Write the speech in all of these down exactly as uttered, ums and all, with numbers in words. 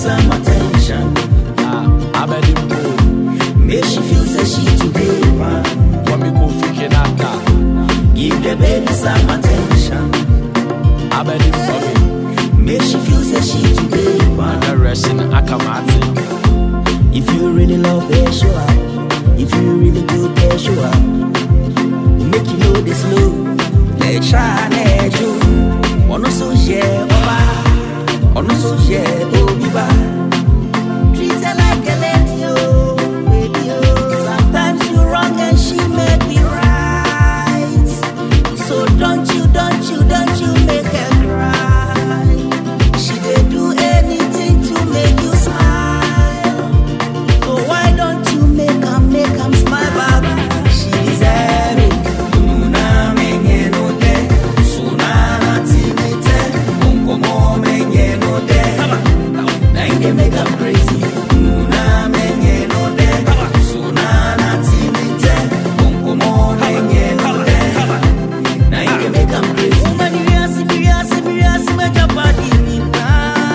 some attention. Ah, I'm at the mood. Make she feel that she today, man. When we go freaking out that. Give the baby some attention. I'm at the mood. Make she feel that she today, man. The rest in Akamati. If you really love her, show up. If you really good, her, show up. Make you know this love. Let's try, let's do. Ono so yeah, oba. Ono so yeah, obiba. Treat her like a lady, oh, baby, oh. Sometimes you wrong and she may be right. So don't you, don't you, don't you make her cry. She dey do anything to make you smile. So why don't you make her, make her smile back? She deserve it. Una menye no de, sunana timete, unkomo menye no de. Na inge make her crazy. Una menye no de, sunana timete, unkomo menye no de. Na inge make her crazy. Woman, you ask me, you ask me, you ask me, your body ni na.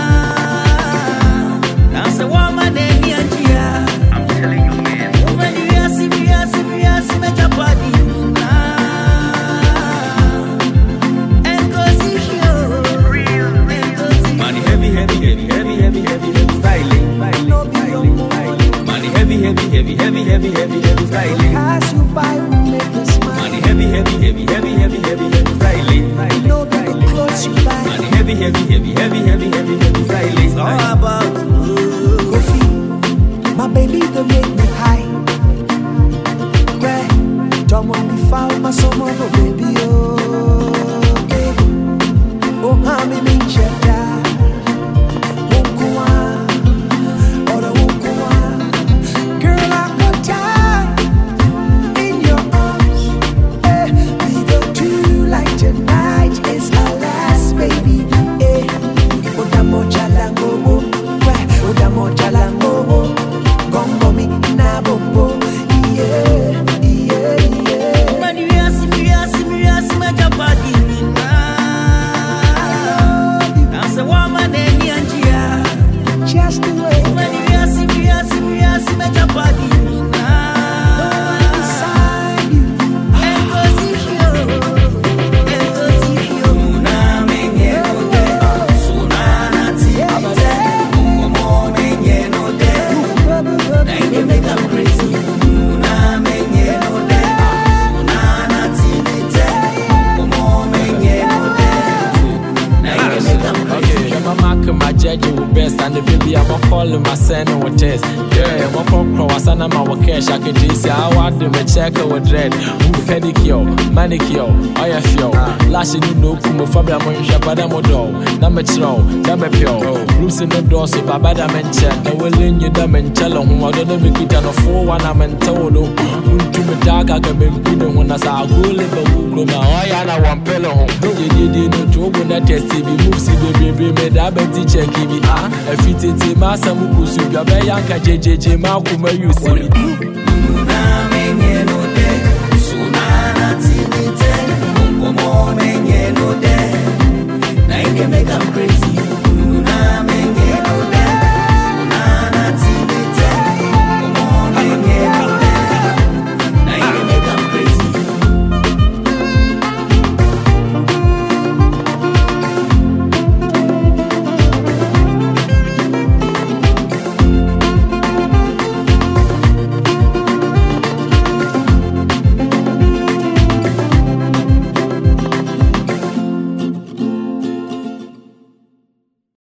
Now say woman, any idea? I'm telling you, man. Woman, you ask me, you ask me, you ask me, your body ni na. And 'cause it's you, and 'cause it's Money heavy, heavy, heavy, heavy, heavy, heavy, heavy styling. no be your Money heavy, heavy, heavy, heavy, heavy, heavy, heavy styling. Pass you by, will make you smile. Money heavy, heavy, heavy, heavy, heavy, heavy, heavy styling. No be the clothes you buy. Money heavy, heavy, heavy, heavy, heavy, heavy, heavy styling. It's all about you. Kofi, my baby they make me high. Yeah, don't want me foul, my summer, no baby, oh, yeah. Oh, how me mean cheddar. Wonkuwa, oh, the wonkuwa. Girl, I could die in your arms. Eh, we go do like tonight is our last, baby. Eh, oda moja lango, oh, weh, oda moja lango, oh. Gongo mi na bombo, yeah, yeah, yeah. Woman, you ask me, you ask me, you ask me, your body ni na. Now say woman, any idea? Just the way Woman, you ask me, you ask me, you ask me, your body ni na. inside you. And 'cause it's you, and 'cause it's you. Una menye no de, sunana timete, unkomo menye no de. Na inge make her crazy. Una menye no de, sunana timete, unkomo menye no de. Na inge make her crazy. Okay, my mark, my judge, you best, and the baby, I'm calling my son or test. Yeah, my pop, I send my cash, I can just say, I want them to check with red. Who pedicure, manicure, I have your lashing you know, Kumo Fabra Monja, Badamodo, Nametro, Namapio, Bruce in the door, so Babada Mencha, the willing you dumb and tell them, I don't make it on a four one, I'm in Todo. To me, dog, I can be when I saw a good little book, I am one pillow. You didn't know to that test, be moves, baby, made up and teacher, give me a fit, Massa Mukusu, your Bayanka, J J, Malcolm, you see.